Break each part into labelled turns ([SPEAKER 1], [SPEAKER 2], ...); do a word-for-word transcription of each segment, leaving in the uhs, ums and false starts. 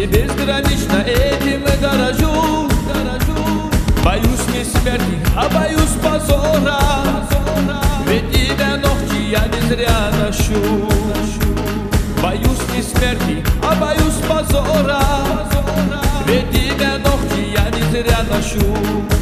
[SPEAKER 1] И безгранично этим и дорожу. Боюсь не смерти, а боюсь позора. Ведь имя ногти я не зря ношу. Боюсь не смерти, а боюсь позора. Ведь имя ногти я не зря ношу.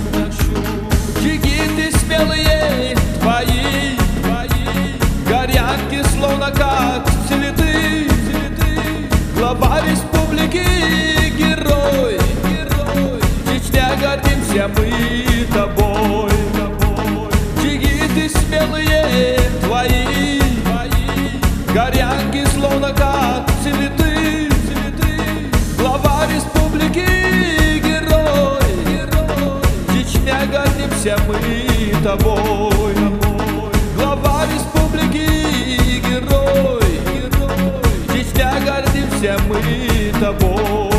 [SPEAKER 1] Джигиты смелые твои, горянки словно как цветы. Глава республики, герой, Чечня, гордимся мы тобой. Джигиты смелые твои, горянки словно как цветы. Глава республики, герой, Чечня, гордимся мы тобой. Глава республики, герой, Чечня, гордимся мы тобой.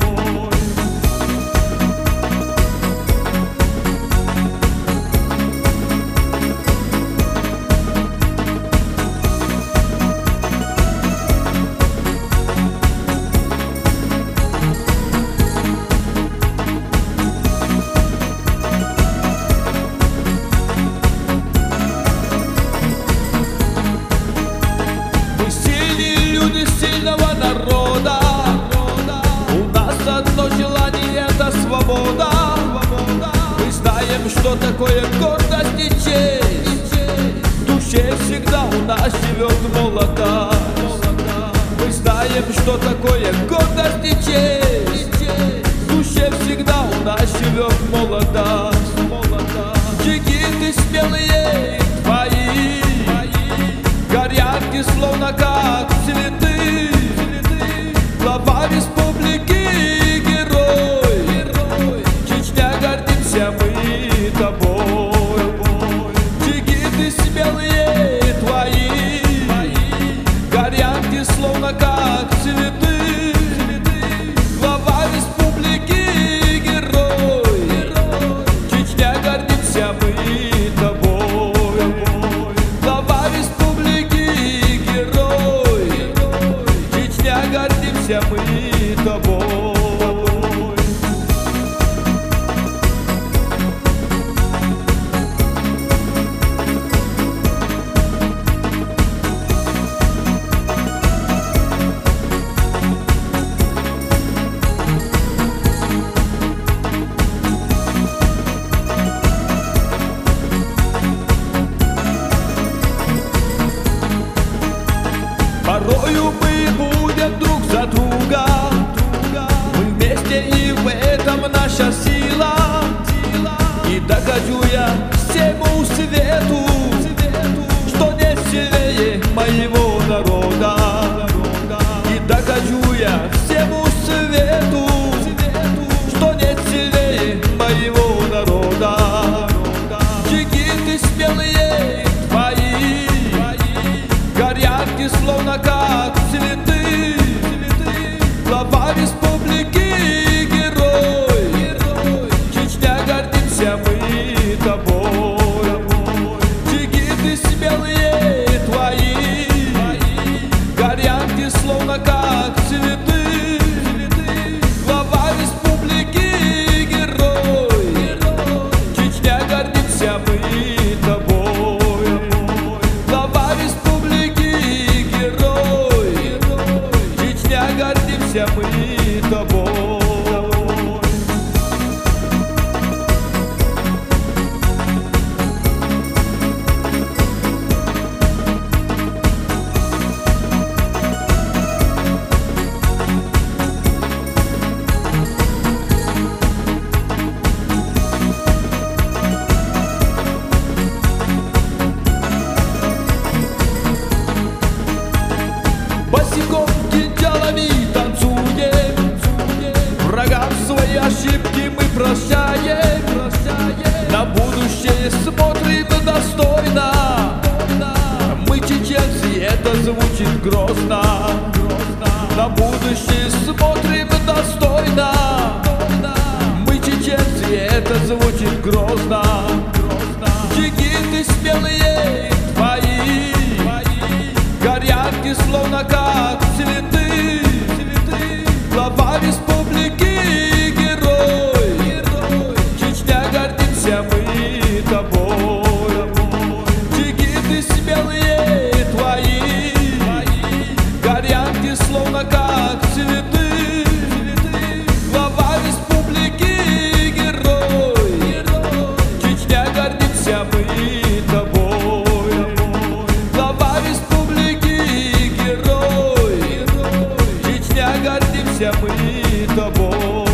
[SPEAKER 1] Сильного народа, у нас одно желание — это свобода. Мы знаем, что такое гордость и честь. В душе всегда у нас живет молодость. Мы знаем, что такое гордость и честь. В душе всегда у нас живет молодость. Джигиты смелые твои, горянки словно как цветы. Глава республики, герой, Чечня, гордимся мы тобой. Джигиты смелые твои, горянки словно как цветы. Глава республики, герой, Чечня, гордимся мы тобой. Глава республики, герой, Чечня, гордимся мы тобой. Порою мы будем друг за друга, мы вместе, и в этом наша сила. И докажу я всему свету, что нет сильнее моего народа. И докажу я всему свету, что нет сильнее моего народа. Джигиты смелые твои, горянки словно как цветы. Глава республики, герой, Чечня, гордимся мы тобой. Джигиты смелые твои, горянки словно как цветы. Глава республики, герой, Чечня, гордимся мы тобой. Глава республики, герой, Чечня, гордимся мы тобой. Босиком кинжалами танцуем, врагам свои ошибки мы прощаем. На будущее смотрим достойно, мы чеченцы, это звучит грозно. На будущее смотрим достойно, мы чеченцы, это звучит грозно. Джигиты смелые твои, горянки словно как цветы. Глава мы тобой.